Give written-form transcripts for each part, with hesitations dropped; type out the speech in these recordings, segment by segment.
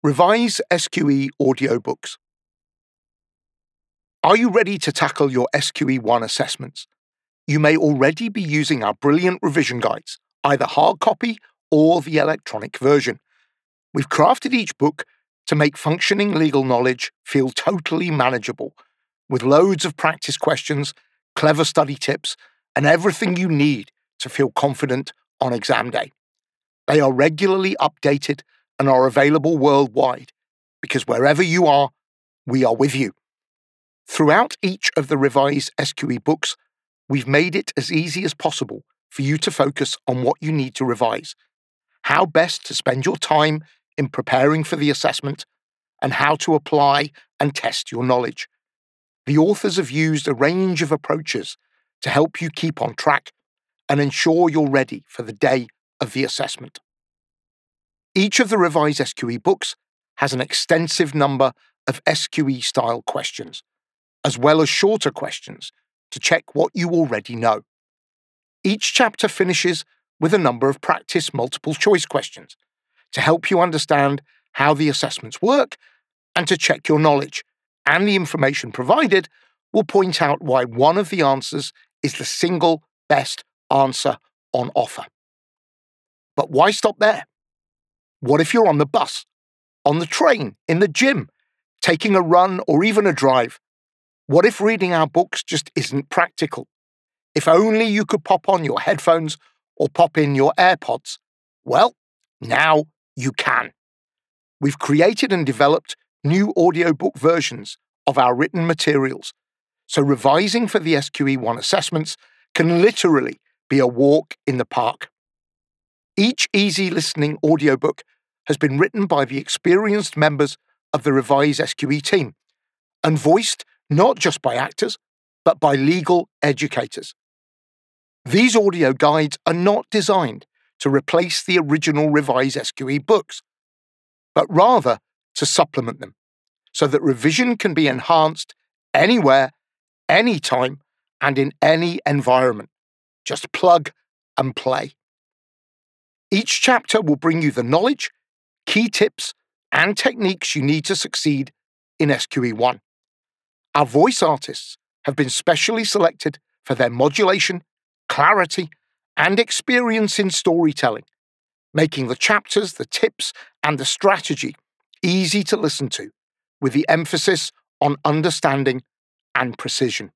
Revise SQE audiobooks. Are you ready to tackle your SQE1 assessments? You may already be using our brilliant revision guides, either hard copy or the electronic version. We've crafted each book to make functioning legal knowledge feel totally manageable, with loads of practice questions, clever study tips, and everything you need to feel confident on exam day. They are regularly updated and are available worldwide, because wherever you are, we are with you. Throughout each of the Revise SQE books, we've made it as easy as possible for you to focus on what you need to revise, how best to spend your time in preparing for the assessment, and how to apply and test your knowledge. The authors have used a range of approaches to help you keep on track and ensure you're ready for the day of the assessment. Each of the Revise SQE books has an extensive number of SQE-style questions, as well as shorter questions to check what you already know. Each chapter finishes with a number of practice multiple-choice questions to help you understand how the assessments work and to check your knowledge, and the information provided will point out why one of the answers is the single best answer on offer. But why stop there? What if you're on the bus, on the train, in the gym, taking a run or even a drive? What if reading our books just isn't practical? If only you could pop on your headphones or pop in your AirPods. Well, now you can. We've created and developed new audiobook versions of our written materials, so revising for the SQE1 assessments can literally be a walk in the park. Each easy listening audiobook has been written by the experienced members of the Revise SQE team and voiced not just by actors, but by legal educators. These audio guides are not designed to replace the original Revise SQE books, but rather to supplement them, so that revision can be enhanced anywhere, anytime, and in any environment. Just plug and play. Each chapter will bring you the knowledge, key tips, and techniques you need to succeed in SQE1. Our voice artists have been specially selected for their modulation, clarity, and experience in storytelling, making the chapters, the tips, and the strategy easy to listen to, with the emphasis on understanding and precision.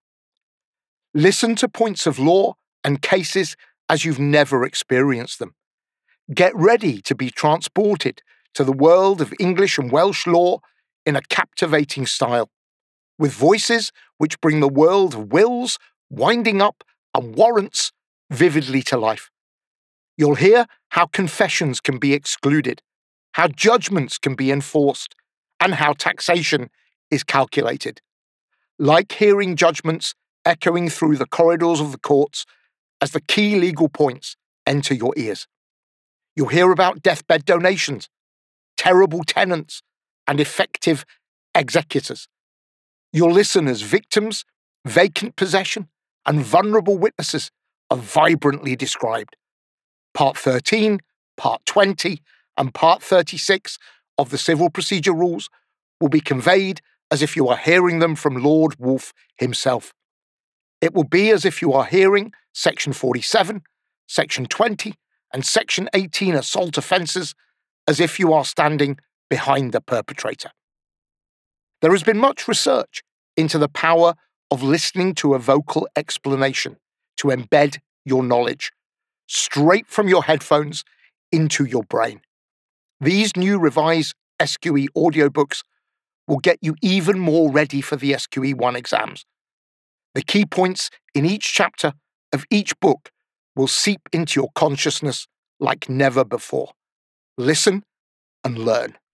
Listen to points of law and cases as you've never experienced them. Get ready to be transported to the world of English and Welsh law in a captivating style, with voices which bring the world of wills, winding up, and warrants vividly to life. You'll hear how confessions can be excluded, how judgments can be enforced, and how taxation is calculated. Like hearing judgments echoing through the corridors of the courts as the key legal points enter your ears. You'll hear about deathbed donations, terrible tenants, and effective executors. You'll listen as victims, vacant possession, and vulnerable witnesses are vibrantly described. Part 13, Part 20, and Part 36 of the Civil Procedure Rules will be conveyed as if you are hearing them from Lord Wolfe himself. It will be as if you are hearing Section 47, Section 20, and Section 18 assault offences as if you are standing behind the perpetrator. There has been much research into the power of listening to a vocal explanation to embed your knowledge straight from your headphones into your brain. These new Revise SQE audiobooks will get you even more ready for the SQE1 exams. The key points in each chapter of each book will seep into your consciousness like never before. Listen and learn.